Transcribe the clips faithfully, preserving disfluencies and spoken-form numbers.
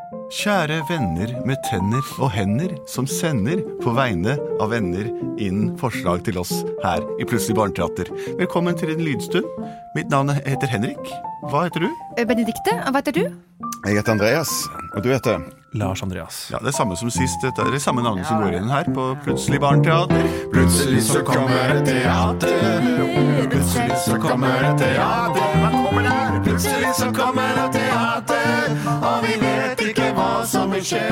Kjære venner med tenner og hender som sender på vegne av venner inn forslag til oss her i Plutselig Barneteater. Velkommen til en lydstund. Mitt navn heter Henrik. Hva heter du? Benedikte, hva heter du? Jeg heter Andreas, og du heter? Lars Andreas. Ja, det er samme som sist. Det er det samme navnet som går igjen her på Plutselig Barneteater. Plutselig så kommer et teater. Plutselig så kommer et teater. Hva kommer der? Plutselig så kommer et teater. Og vi vet ikke hva som vil skje.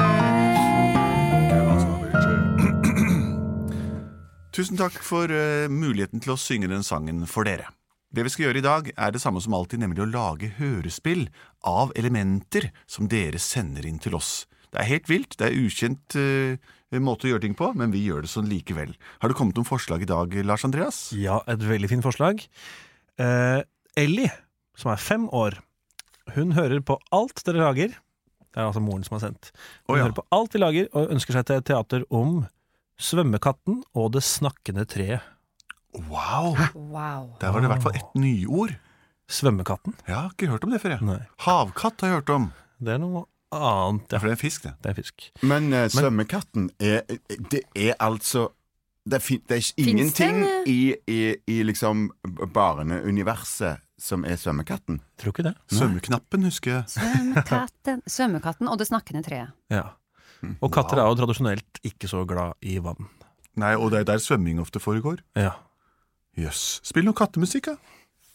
Tusen takk for uh, muligheten til å synge den sangen for dere. Det vi skal gjøre i dag er det samme som alltid, nemlig å lage hørespill av elementer som dere sender inn til oss. Det er helt vilt, det er ukjent uh, måte å gjøre ting på, men vi gjør det sånn likevel. Har det kommet noen forslag i dag, Lars Andreas? Ja, et veldig fint forslag. Uh, Ellie, som er fem år, hun hører på alt dere lager. Det er altså moren som har sendt. Hun oh, ja. hører på alt vi lager, og ønsker seg til et teater om Svømmekatten og det snakkende treet. Wow. wow. Der var det i hvert fall et nyord. Svømmekatten? Jeg har ikke hørt om det før, jeg. Nei. Havkatt har jeg hørt om. Det er noe annet. Ja, for det er en fisk, det. Det er en fisk. Men uh, svømmekatten er, det er altså, det er, det er ingenting i, i, i liksom barneuniverset som er svømmekatten. Tror ikke det. Svømmeknappen, husker jeg. Svømmekatten, svømmekatten og det snakkende treet. Ja. Og katter er jo tradisjonelt ikke så glad i vann. Nei, og det er der svømming ofte foregår. Ja. Jøss. Spill noe kattemusikk, da.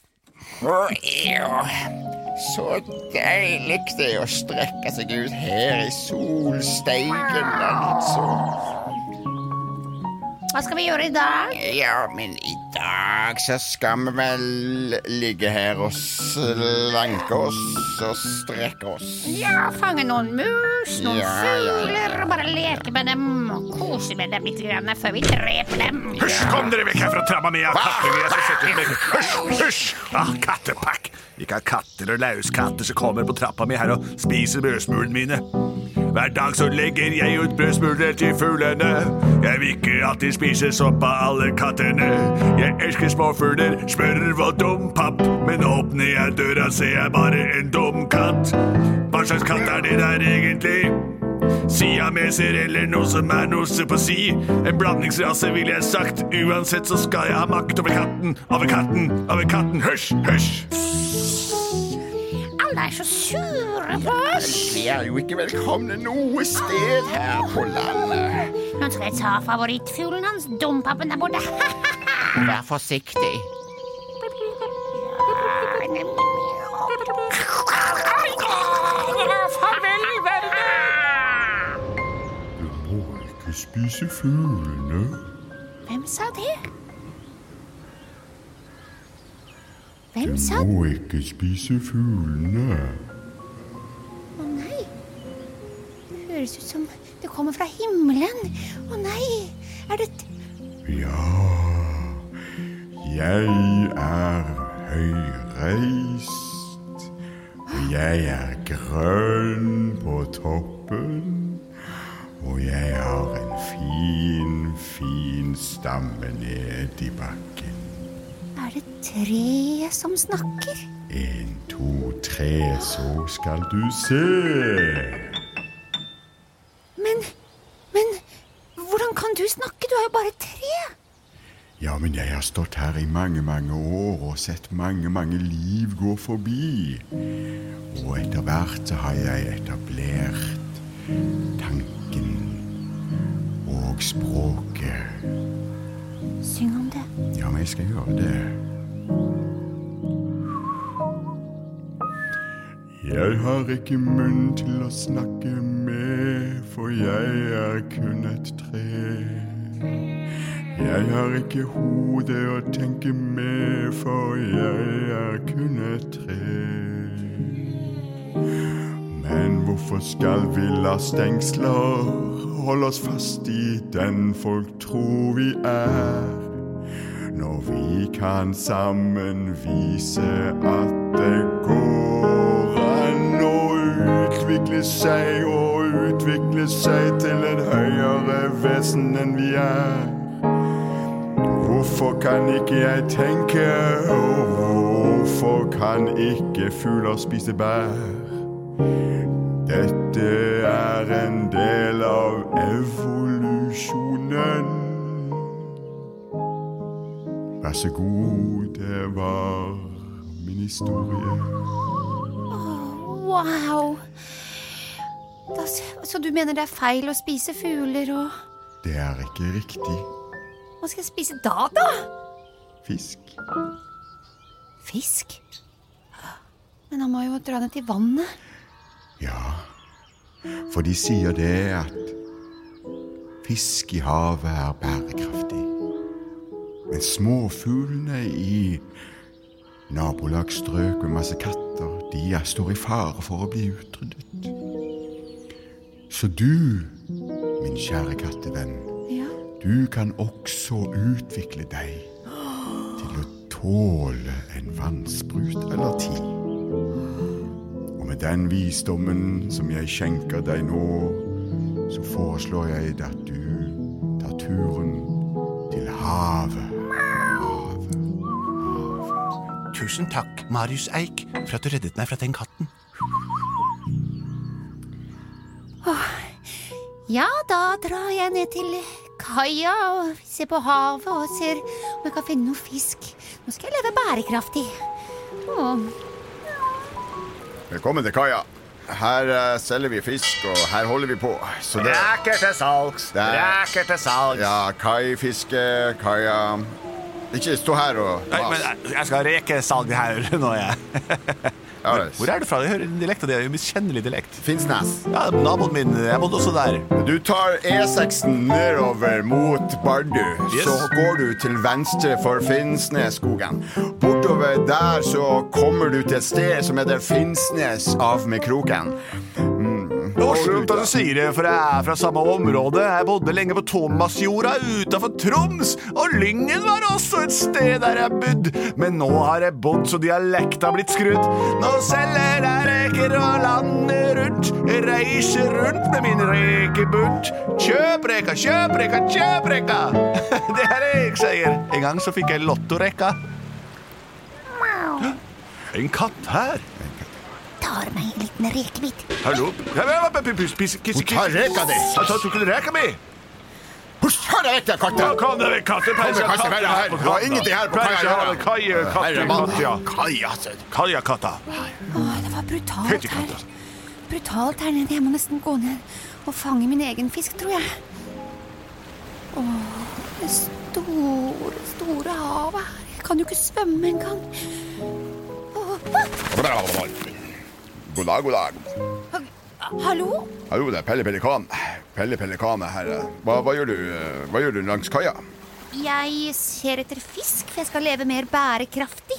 Så deilig det å strekke seg ut her i solsteigen, altså. Hva skal vi gjøre i dag? Ja, men i dag så skal vi vel ligge her og slanke oss og strekke oss. Ja, fange noen mus, noen Ja, fugler, ja, ja. og bare leke med dem og kose med dem litt grann før vi dreper dem. Hysj, kom dere vekk her fra trappa mi, Hysj, hysj, ah, kattepakk. Ikke ha katter og lauskatter som kommer på trappa mi her og spiser brødsmulene mine. Hver dag så legger jeg ut brødsmuler til fuglene. Jeg vil ikke at de spiser sopp av alle kattene. Jeg elsker småfugler, smørv og dompapp. Men åpner jeg døra, ser jeg bare en dum katt. Hva slags katt er det der egentlig? Siameser eller noe som er noe på si. En blandingsrase vil jeg sagt. Uansett så skal jeg ha makt over katten, over katten, over katten. Hysj, hysj. Alle er så sure på oss. Vi er jo ikke velkomne noe sted her på landet. Nå skal jeg ta favorittfuglen hans, dompappen der borte. Vær forsiktig. Farvel, verden. Du må ikke spise fuglene. Hvem sa det? Hvem Du sa det? må ikke spise fuglene. Å nei, det høres ut som det kommer fra himmelen. Å nei, er det... Ja, jeg er høyreist. Og jeg er grønn på toppen. Og jeg har en fin, fin stamme ned i bakken. Er det treet som snakker? En, to, tre, så skal du se. Men, men, hvordan kan du snakke? Du er jo bare et tre. Ja, men jeg har stått her i mange, mange år og sett mange, mange liv gå forbi. Og etter hvert så har jeg etablert tanken og språket. Syng om det. Ja, men jeg skal gjøre det. Jeg har ikke munn til å snakke med, for jeg er kun et tre. Jeg har ikke hode å tenke med, for jeg er kun et tre. Men hvorfor skal vi la stengsler holde oss fast i den folk tror vi er? Når vi kan sammen vise at det går an å utvikle seg og utvikle seg til en høyere vesen enn vi er. Hvorfor kan ikke jeg tenke, og hvorfor kan ikke fugler spise bær? Dette det er en del av evolusjonen. Vær så god, det var min historie. Wow. Da, så du mener det er feil å spise fugler og... Det er ikke riktig. Hva skal jeg spise da, da? Fisk. Fisk? Men han må jo dra ned til vannet. Ja, for de sier det at fisk i havet er bærekraftig. Men småfuglene i nabolagsstrøk med masse katter, de er står i fare for å bli utryddet. Så du, min kjære kattevenn, Ja. du kan også utvikle deg til å tåle en vannsprut eller ti. Og med den visdommen som jeg skjenker deg nå, så foreslår jeg at du tar turen til havet. Havet. Havet. Tusen takk, Marius Eik, for at du reddet meg fra den katten. Ja, da drar jeg ned til kaia og ser på havet og ser om jeg kan finne noe fisk. Nå skal jeg leve bærekraftig. Åh. Velkommen til kaia. Her uh, selger vi fisk, og her holder vi på. Så det, Reker til salgs, Det er- reker til salgs. ja, kaifiske, kaia. Ikke stå her og Nei, men jeg skal ha rekesalg her nå, jeg. Ja, Hvor, hvor er du fra? Jeg hører en dialekt, og det er jo miskjennelig dialekt. Finnsnes. Ja, naboen min, jeg bodde også der. Du tar E seksen nedover mot Bardu, Yes. så går du til venstre for Finnsnesskogen. Bortover der så kommer du til et sted som heter Finnsnes av med kroken. Mm. Morsomt at du sier det, for jeg er fra samme område. Jeg bodde lenge på Thomasjorda utenfor Troms, og Lyngen var også et sted der jeg bodde. Men nå har jeg bodd så dialekten har blitt skrudd. Nå selger jeg reker og landet rundt. Jeg reiser rundt med min rekebunt. Kjøp reka, kjøp reka, kjøp reka. Det er det jeg sier. En gang så fikk jeg lottorekka. En katt her. Tar meg en liten rekebit. Hallo? Hun tar reka di. Jeg tok ikke reka mi. Husk, hør deg vekk der, katte! Hva kan det være katte? Kom med katte, vær her. Det var ingenting her på kaia å gjøre. Kaie, katte, Herremann. katte, ja. Kaia, altså. Kaia, katta. Åh, det var brutalt Helt i her. katta. Brutalt her nede. Jeg må nesten gå ned og fange min egen fisk, tror jeg. Åh, det store, store havet her. Jeg kan jo ikke svømme engang. Åh, ah! God dag, god dag. Hallo? Hallo, det er Pelle Pelikan. Pelle Pelikan er her. Hva, hva, gjør du, hva gjør du langs kaia? Jeg ser etter fisk, for jeg skal leve mer bærekraftig.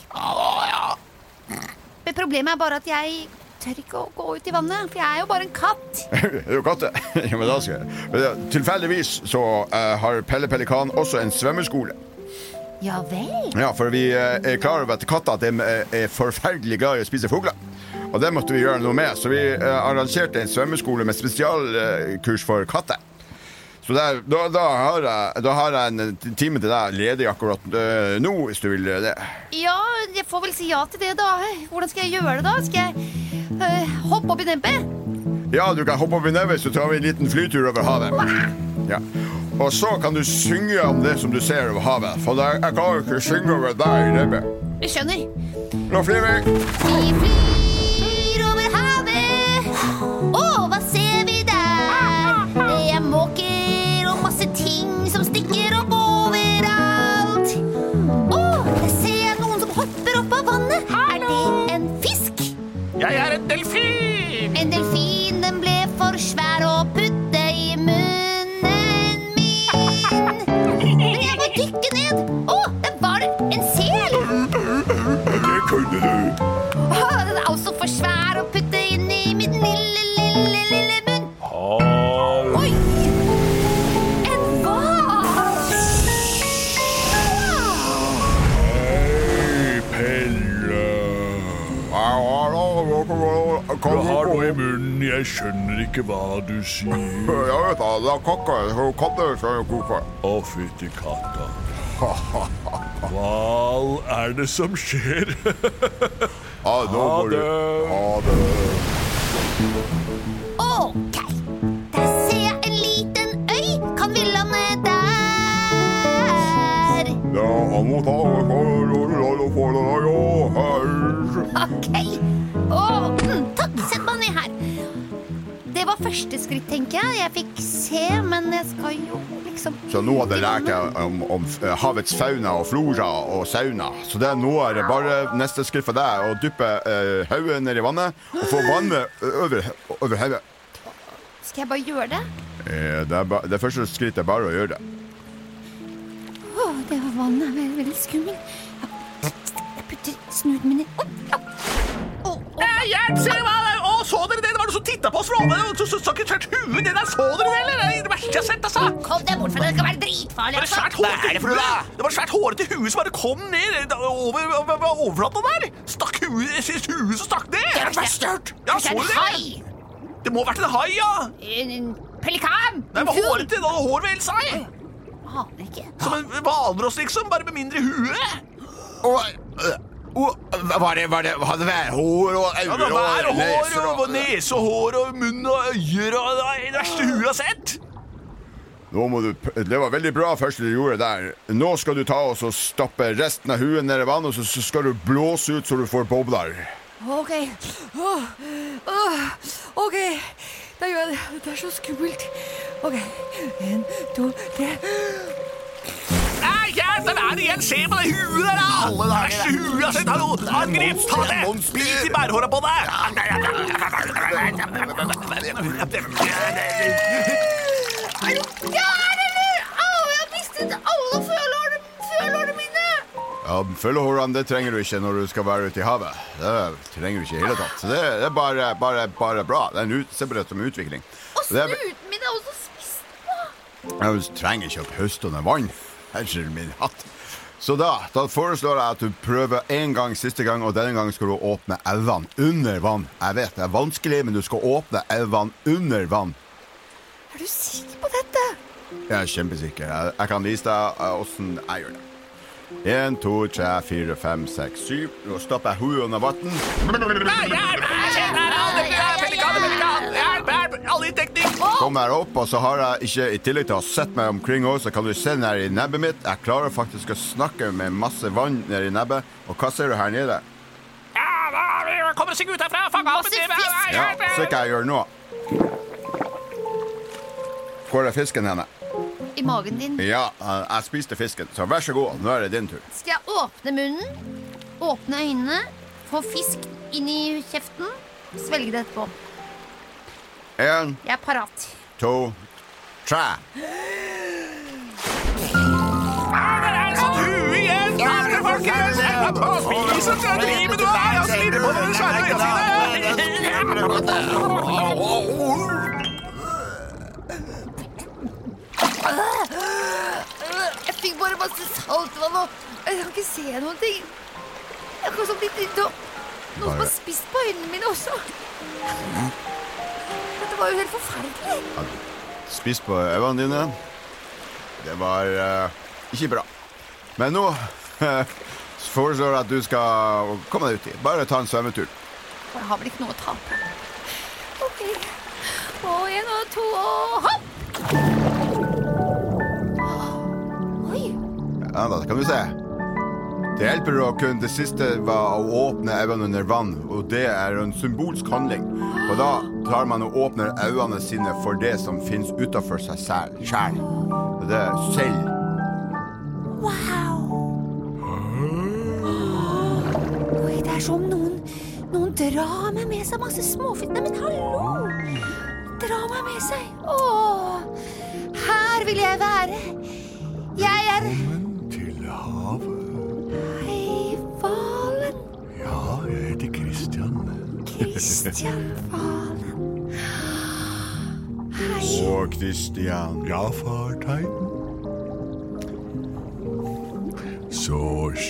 Men problemet er bare at jeg tør ikke å gå ut i vannet, for jeg er jo bare en katt. Er du katte? Ja, men da skal jeg. Men, tilfeldigvis så uh, har Pelle Pelikan også en svømmeskole. Ja vel? Ja, for vi uh, er klar over at katter at de uh, er forferdelig glad i å spise fugler. Og det måtte vi gjøre noe med, så vi uh, arrangerte en svømmeskole med spesialkurs uh, for katter. Så der, da, da, har jeg, da har jeg en time til deg ledig akkurat uh, nå, hvis du vil det. Ja, jeg får vel si ja til det da. Hvordan skal jeg gjøre det da? Skal jeg øh, hoppe opp i nebbet? Ja, du kan hoppe opp i nebbet, så tar vi en liten flytur over havet. Ja. Og så kan du synge om det som du ser over havet, for der, jeg kan jo ikke synge over deg i nebbet. Jeg skjønner. Nå flyr vi! Vi flyr over havet. Åh, hva ser vi der? Det er måker og masse ting som stikker opp overalt. Åh, jeg ser noen som hopper opp av vannet. Er det en fisk? Jeg er en delfin. En delfin, den ble for svær å putte i munnen min. Men jeg må dykke ned. Åh, der var det en sel. Det kunne du. Åh, den er også for svær å putte inn i min lille, lille, lille munn. Oi! En hval! Hei, Pelle. Hva har du i munnen? Jeg skjønner ikke hva du sier. Jeg vet da, det er kakker, katter som er koker. Å, fytti katta. Hva er det som skjer? Ja, nå Ha må du. det. Ha det. Åh, Ok. Åh, mm, takk, sett meg ned her. Det var første skritt, tenker jeg. Jeg fikk se, men jeg skal jo liksom... Så nå har det lært jeg om, om havets fauna og flora og sauna. Så det er nå er det bare neste skritt for deg å dyppe eh, hodet ned i vannet og få vannet over, over hodet. Skal jeg bare gjøre det? Eh, det, er ba, det første skritt er bare å gjøre det. Åh, det var vannet. Veldig, veldig skummel. Jeg putter snuden min i... Åh, åh, åh. Hjelp, se hva det er! Å, så dere det? Det var noe som tittet på oss fra over. Så så ikke tørt huet. Det der, så dere det, eller? Det er det verste jeg har sett, altså. Kom deg bort, for det skal være dritfarlig. Det var svært hårete hue. Det var svært hårete hue som bare kom ned over, over, over overflaten der. Stakk huet, huet som stakk ned. Det var størt. Ja, så en dere hai. det? Det må ha vært en hai, ja. En pelikan. Det var hårete, det hadde hår ved seg. Aner ikke. Som en hvalross, liksom, bare med mindre hue. Og, og, var det, var det, hadde det vært hår og Ja, det øyne var og neser hår og nese og hår og munn og øyer og det er det verste huet jeg har sett. Nå må du, det var veldig bra først du gjorde der. Nå skal du ta oss og stoppe resten av huet ned i vann, og så så skal du blåse ut så du får bobler. Ok. Åh, åh, ok. Da gjør jeg det. Det er så skummelt. Ok. En, to, tre. Nei, hjelp, der er det igjen. Se på det huet der, da. Det verste huet jeg har sett. Hallo, angrip, ta det. Bit i bærhåret på deg. Er du gæren, eller? Au, jeg har mistet alle følehårene, følehårene mine. Ja, følehårene, det trenger du ikke når du skal være ute i havet. Det trenger du ikke i hele tatt. Så det, det er bare, bare, bare bra. Det er en ut, se på det som utvikling. Og Det er- snuten min er også spist på. Jeg trenger ikke å høste under vann. Herre min hatt. Så da, da foreslår jeg at du prøver en gang siste gang, og denne gangen skal du åpne elvene under vann. Jeg vet, det er vanskelig, men du skal åpne elvene under vann. Er du sikker på dette? Jeg er kjempesikker. Jeg, jeg kan vise deg uh, hvordan jeg gjør det. En, to, tre, fire, fem, seks, syv. Nå stopper jeg hodet under vatten. Alle i teknikk. Kommer jeg opp, og så har jeg ikke, i tillegg til å sette meg omkring også, så kan du se ned i nebbet mitt. Jeg klarer faktisk å snakke med masse vann ned i nebbet. Og hva ser du her nede? Ja, da kommer seg ut herfra. Fang opp. Masse fisk. Ja, så hva jeg gjør nå. Hvor er fisken henne? I magen din. Ja, jeg spiste fisken, så vær så god, nå er det din tur. Skal jeg åpne munnen, åpne øynene, få fisk inn i kjeften, svelge det etterpå. En, Jeg er parat. to, tre. Det er sånn hue igjen. Takk, folkens. Jeg er på å spise. Så driver du her og sliter på med det svære øynene Jeg fikk bare masse saltvann og jeg kan ikke se noen ting. Jeg kan så blitt litt og noen som har spist på øynene mine også. Dette var jo helt forferdelig. Spist på øynene dine. Det var uh, ikke bra. Men nå uh, foreslår jeg at du skal komme deg ut i. Bare ta en svømmetur. Jeg har vel ikke noe å tape. Ok. Og en og to og hopp! Oi. Ja, da kan vi se. Det hjelper å kunne, det siste var å åpne øynene under vann, og det er en symbolsk handling. Og da tar man og åpner øynene sine for det som finnes utenfor seg selv. Og det er selv. Wow. Oi, det er som noen, noen drar meg med seg masse småfisk. Nei, men hallo! Drar meg med seg. Åh, her vil jeg være. Jeg er... Til havet. Hei, Valen. Ja, jeg heter Christian. Christian Valen. Hei. Og Christian. Ja, far Teiten. Så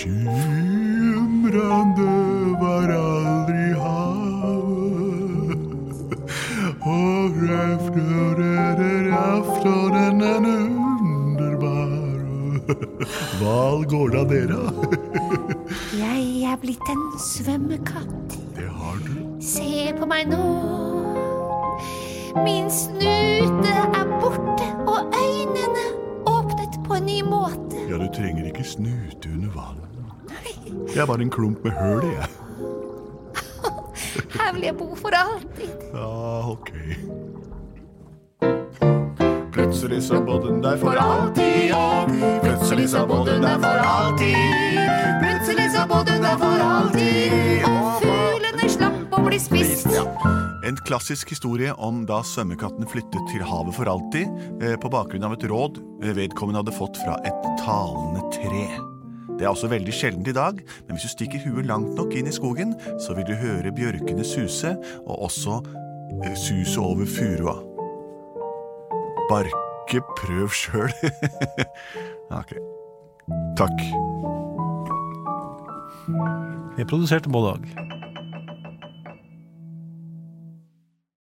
skimrande var aldri havet. Og røfter aftonen er underbar. Hva går da dere? Jeg er blitt en svømmekatt. Det har du. Se på meg nå. Min snute er borte, og øynene åpnet på en ny måte. Ja, du trenger ikke snute under vann. Jeg er bare en klump med høl, jeg. Her vil jeg bo for alltid. Ja, ok. Plutselig så bodde den der for alltid, og plutselig så bodde den der for alltid. Plutselig så bodde hun der for alltid, og fuglene slapp å bli spist. Ja. En klassisk historie om da svømmekatten flyttet til havet for alltid, eh, på bakgrunn av et råd vedkommende hadde fått fra et talende tre. Det er også veldig sjeldent i dag, men hvis du stikker huet langt nok inn i skogen, så vil du høre bjørkene suse, og også eh, suse over furua. Barke, prøv selv. Ok. Takk. Vi er produsert både og.